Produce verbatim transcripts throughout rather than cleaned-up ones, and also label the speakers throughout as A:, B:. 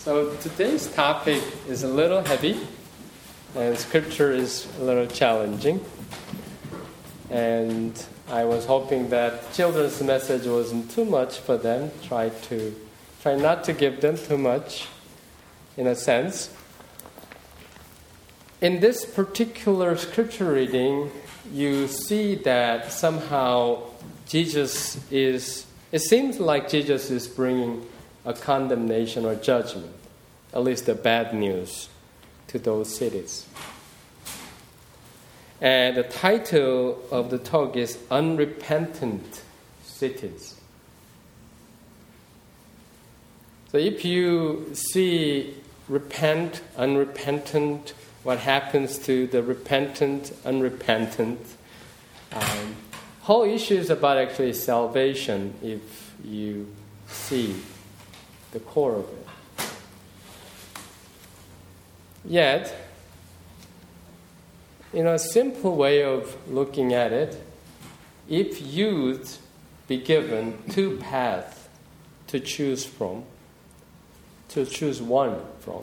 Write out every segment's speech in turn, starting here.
A: So today's topic is a little heavy, and scripture is a little challenging. And I was hoping that children's message wasn't too much for them. Try to try not to give them too much, in a sense. In this particular scripture reading, you see that somehow Jesus is, it seems like Jesus is bringing a condemnation or judgment, at least the bad news, to those cities. And the title of the talk is Unrepentant Cities. So if you see repent, unrepentant, what happens to the repentant, unrepentant, um, whole issue is about actually salvation if you see the core of it. Yet, in a simple way of looking at it, if you'd be given two paths to choose from, to choose one from,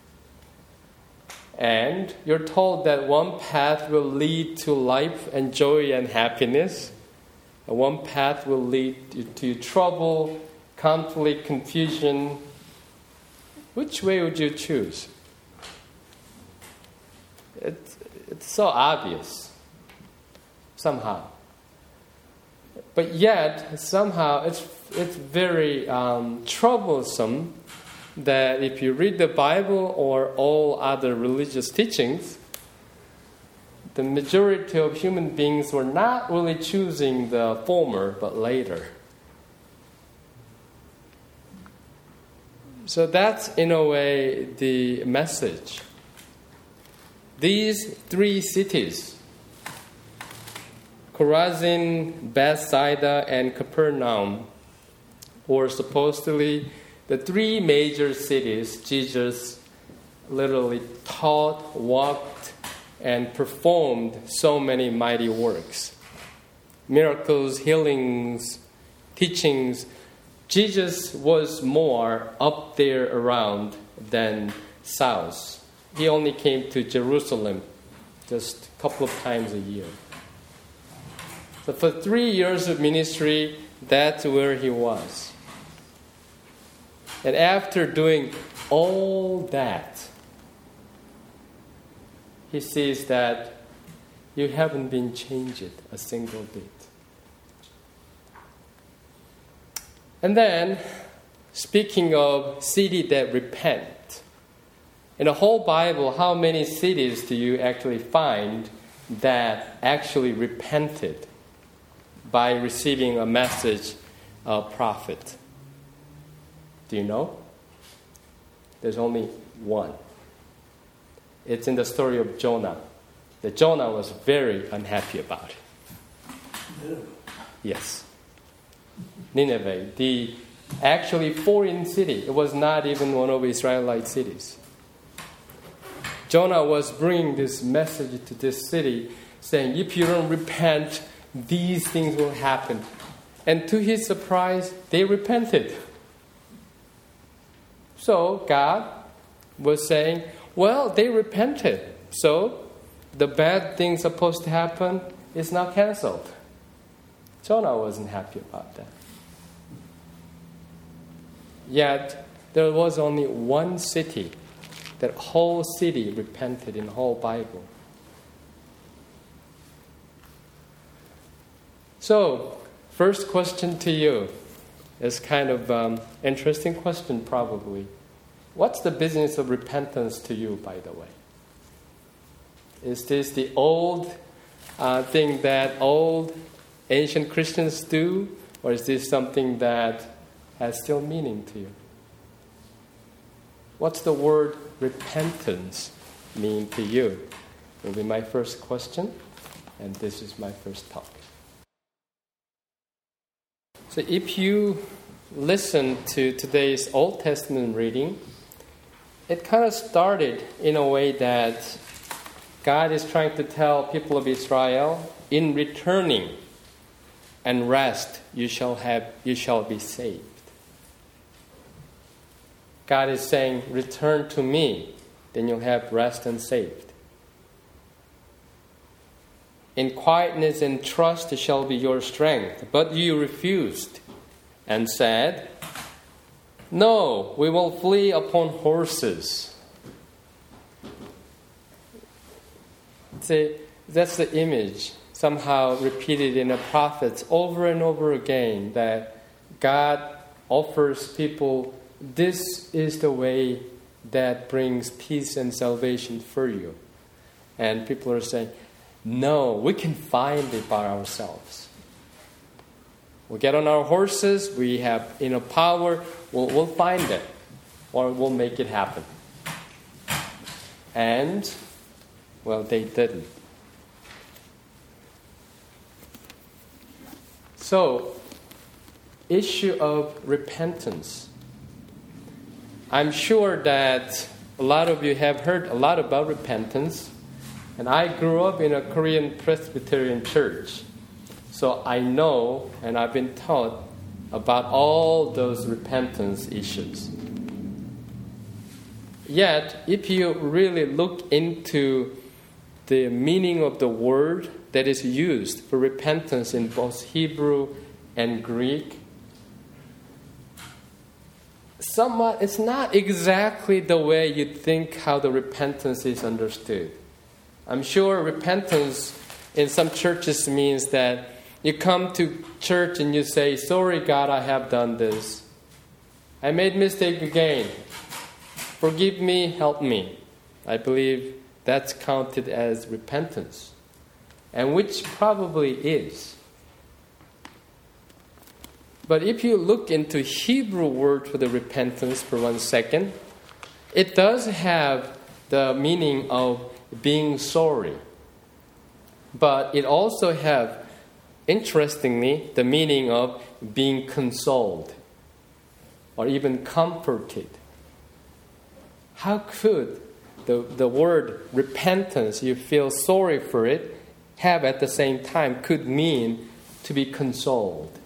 A: and you're told that one path will lead to life and joy and happiness, and one path will lead to trouble, conflict, confusion, which way would you choose? It's, it's so obvious, somehow. But yet, somehow, it's, it's very um, troublesome that if you read the Bible or all other religious teachings, the majority of human beings were not really choosing the former, but later. So that's, in a way, the message. These three cities, Chorazin, Bethsaida, and Capernaum, were supposedly the three major cities Jesus literally taught, walked, and performed so many mighty works. Miracles, healings, teachings. Jesus was more up there around than south. He only came to Jerusalem just a couple of times a year. So for three years of ministry, that's where he was. And after doing all that, he says that you haven't been changed a single bit. And then, speaking of city that repent, in the whole Bible, how many cities do you actually find that actually repented by receiving a message of prophet? Do you know? There's only one. It's in the story of Jonah. That Jonah was very unhappy about it. Yes. Nineveh, the actually foreign city. It was not even one of the Israelite cities. Jonah was bringing this message to this city saying, if you don't repent, these things will happen. And to his surprise, they repented. So God was saying, well, they repented. So the bad thing supposed to happen is now canceled. Jonah wasn't happy about that. Yet, there was only one city, that whole city repented in the whole Bible. So, first question to you is kind of um, interesting question probably. What's the business of repentance to you, by the way? Is this the old uh, thing that old ancient Christians do? Or is this something that has still meaning to you? What's the word repentance mean to you? Will be my first question, and this is my first talk. So if you listen to today's Old Testament reading, it kind of started in a way that God is trying to tell people of Israel, in returning and rest, you shall have, you shall be saved. God is saying, return to me, then you'll have rest and saved. In quietness and trust shall be your strength. But you refused and said, no, we will flee upon horses. See, that's the image somehow repeated in the prophets over and over again, that God offers people, this is the way that brings peace and salvation for you. And people are saying, no, we can find it by ourselves. We'll get on our horses, we have inner power, we'll, we'll find it, or we'll make it happen. And, well, they didn't. So, issue of repentance. I'm sure that a lot of you have heard a lot about repentance. And I grew up in a Korean Presbyterian church. So I know and I've been taught about all those repentance issues. Yet, if you really look into the meaning of the word that is used for repentance in both Hebrew and Greek, somewhat, it's not exactly the way you think how the repentance is understood. I'm sure repentance in some churches means that you come to church and you say, sorry God, I have done this. I made mistake again. Forgive me, help me. I believe that's counted as repentance. And which probably is. But if you look into Hebrew word for the repentance for one second, it does have the meaning of being sorry. But it also have, interestingly, the meaning of being consoled or even comforted. How could the, the word repentance, you feel sorry for it, have at the same time could mean to be consoled?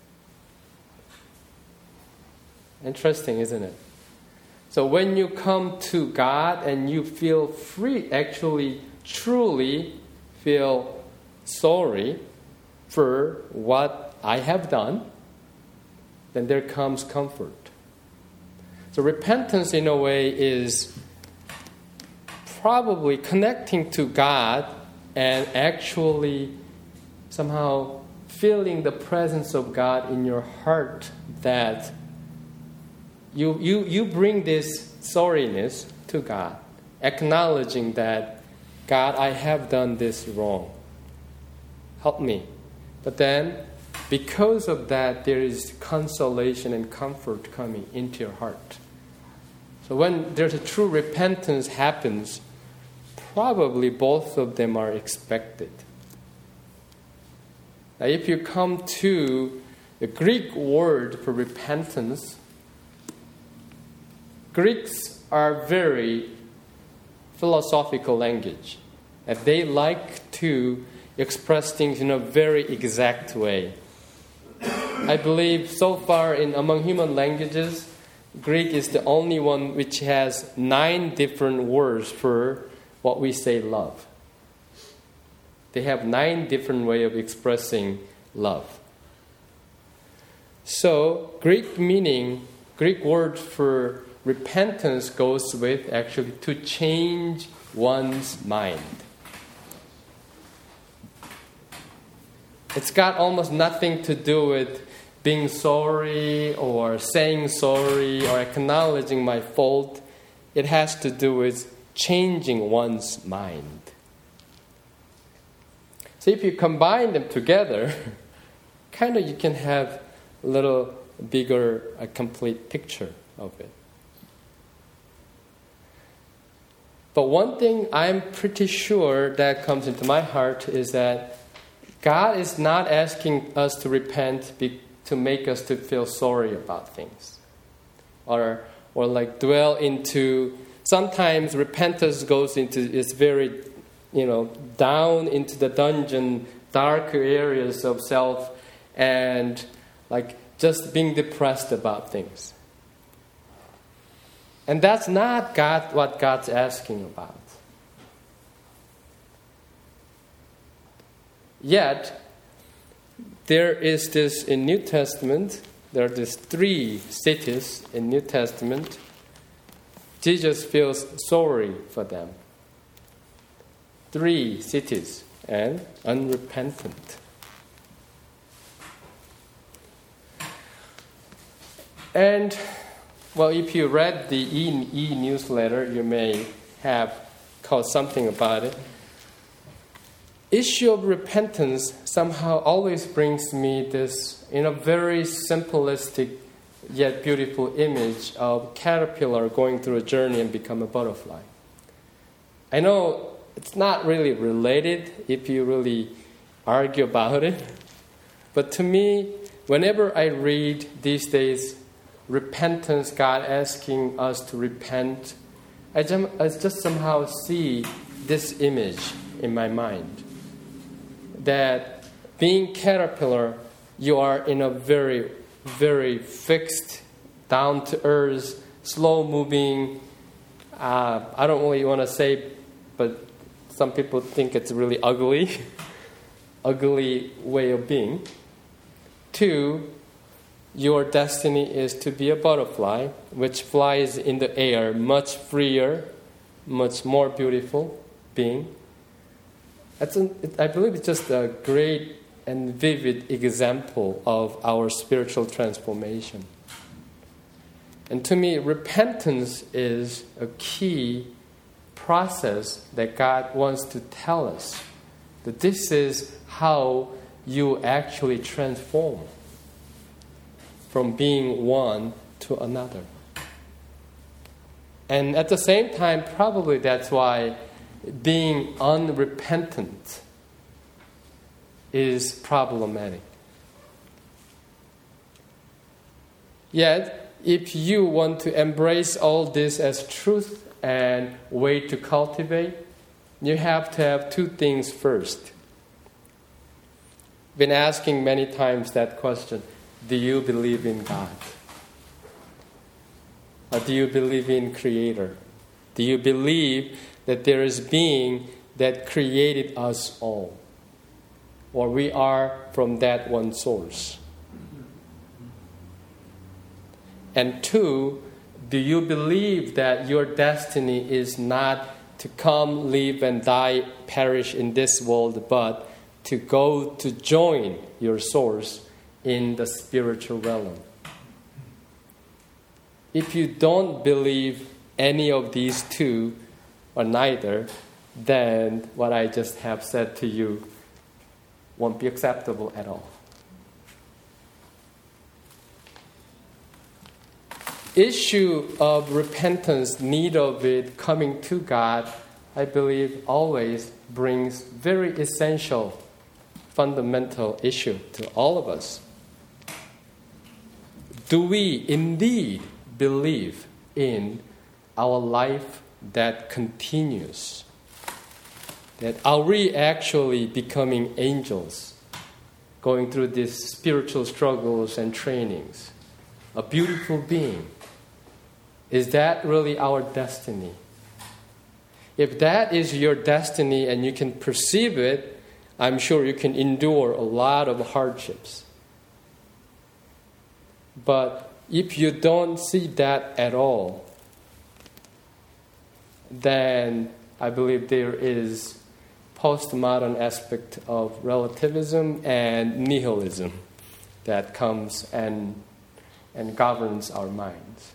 A: Interesting, isn't it? So when you come to God and you feel free, actually, truly feel sorry for what I have done, then there comes comfort. So repentance, in a way, is probably connecting to God and actually somehow feeling the presence of God in your heart, that You, you, you bring this sorriness to God, acknowledging that, God, I have done this wrong. Help me. But then, because of that, there is consolation and comfort coming into your heart. So when there's a true repentance happens, probably both of them are expected. Now, if you come to the Greek word for repentance, Greeks are very philosophical language, and they like to express things in a very exact way. I believe so far in among human languages, Greek is the only one which has nine different words for what we say love. They have nine different ways of expressing love. So Greek meaning, Greek word for repentance goes with actually to change one's mind. It's got almost nothing to do with being sorry or saying sorry or acknowledging my fault. It has to do with changing one's mind. So if you combine them together, kind of you can have a little bigger, a complete picture of it. But one thing I'm pretty sure that comes into my heart is that God is not asking us to repent be, to make us to feel sorry about things. Or or like dwell into, sometimes repentance goes into, is very, you know, down into the dungeon, dark areas of self and like just being depressed about things. And that's not God, what God's asking about. Yet, there is this in New Testament, there are these three cities in New Testament. Jesus feels sorry for them. Three cities and unrepentant. And, well, if you read the E E newsletter, you may have caught something about it. Issue of repentance somehow always brings me this, in a very simplistic yet beautiful image of caterpillar going through a journey and become a butterfly. I know it's not really related if you really argue about it, but to me, whenever I read these days repentance, God asking us to repent, I just, I just somehow see this image in my mind. That being caterpillar, you are in a very, very fixed, down-to-earth, slow-moving, uh, I don't really want to say, but some people think it's really ugly, ugly way of being. Two, your destiny is to be a butterfly, which flies in the air, much freer, much more beautiful being. That's an, it, I believe it's just a great and vivid example of our spiritual transformation. And to me, repentance is a key process that God wants to tell us. That this is how you actually transform from being one to another. And at the same time, probably that's why being unrepentant is problematic. Yet, if you want to embrace all this as truth and way to cultivate, you have to have two things first. Been asking many times that question, do you believe in God? Or do you believe in Creator? Do you believe that there is being that created us all? Or we are from that one source? And two, do you believe that your destiny is not to come, live, and die, perish in this world, but to go to join your source in the spiritual realm? If you don't believe any of these two, or neither, then what I just have said to you won't be acceptable at all. Issue of repentance, need of it, coming to God, I believe always brings very essential, fundamental issue to all of us. Do we indeed believe in our life that continues? That are we actually becoming angels, going through these spiritual struggles and trainings? A beautiful being. Is that really our destiny? If that is your destiny and you can perceive it, I'm sure you can endure a lot of hardships. But if you don't see that at all, then I believe there is postmodern aspect of relativism and nihilism that comes and, and governs our minds.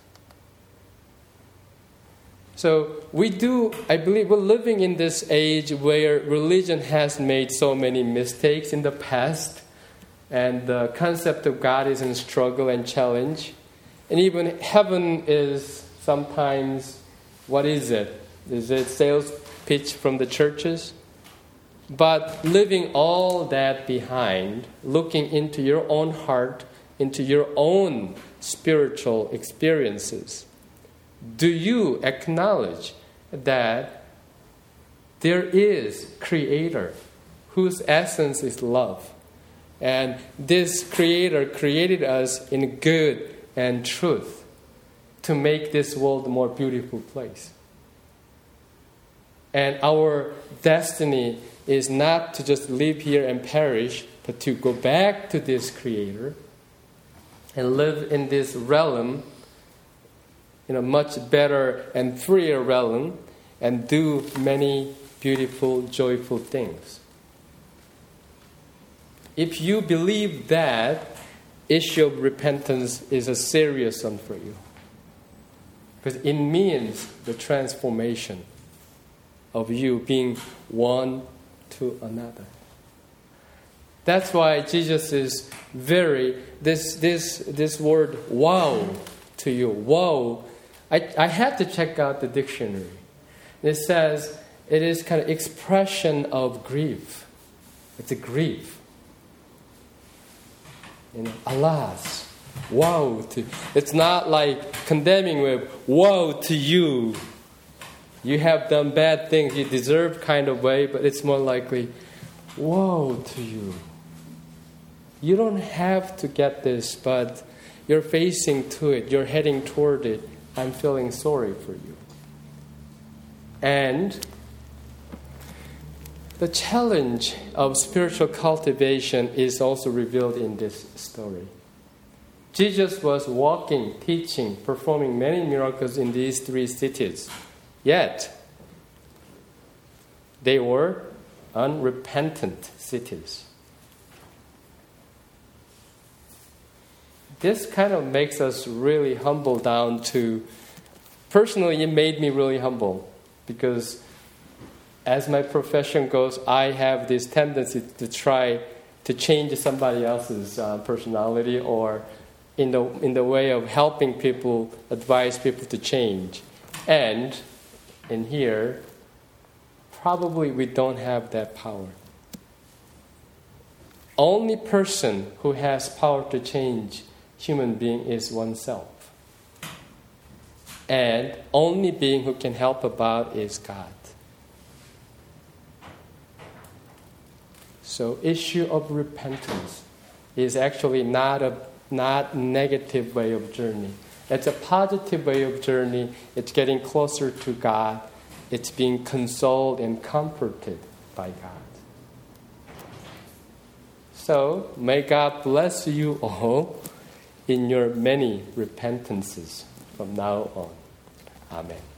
A: So we do, I believe we're living in this age where religion has made so many mistakes in the past, and the concept of God is in struggle and challenge. And even heaven is sometimes, what is it? Is it sales pitch from the churches? But leaving all that behind, looking into your own heart, into your own spiritual experiences, do you acknowledge that there is Creator whose essence is love? And this Creator created us in good and truth. to make this world a more beautiful place. And our destiny is not to just live here and perish, but to go back to this Creator and live in this realm, in a much better and freer realm, and do many beautiful, joyful things. If you believe that, issue of repentance is a serious one for you. Because it means the transformation of you being one to another. That's why Jesus is very, this this this word, wow, to you, wow. I, I had to check out the dictionary. It says it is kind of expression of grief. It's a grief. You know, alas, woe to. It's not like condemning with woe to you. You have done bad things, you deserve kind of way, but it's more likely woe to you. You don't have to get this, but you're facing to it, you're heading toward it. I'm feeling sorry for you. And the challenge of spiritual cultivation is also revealed in this story. Jesus was walking, teaching, performing many miracles in these three cities. Yet, they were unrepentant cities. This kind of makes us really humble down to, personally, it made me really humble because as my profession goes, I have this tendency to try to change somebody else's uh, personality or in the in the way of helping people, advise people to change. And in here, probably we don't have that power. Only person who has power to change human being is oneself. And only being who can help about is God. So issue of repentance is actually not a not negative way of journey. It's a positive way of journey. It's getting closer to God. It's being consoled and comforted by God. So may God bless you all in your many repentances from now on. Amen.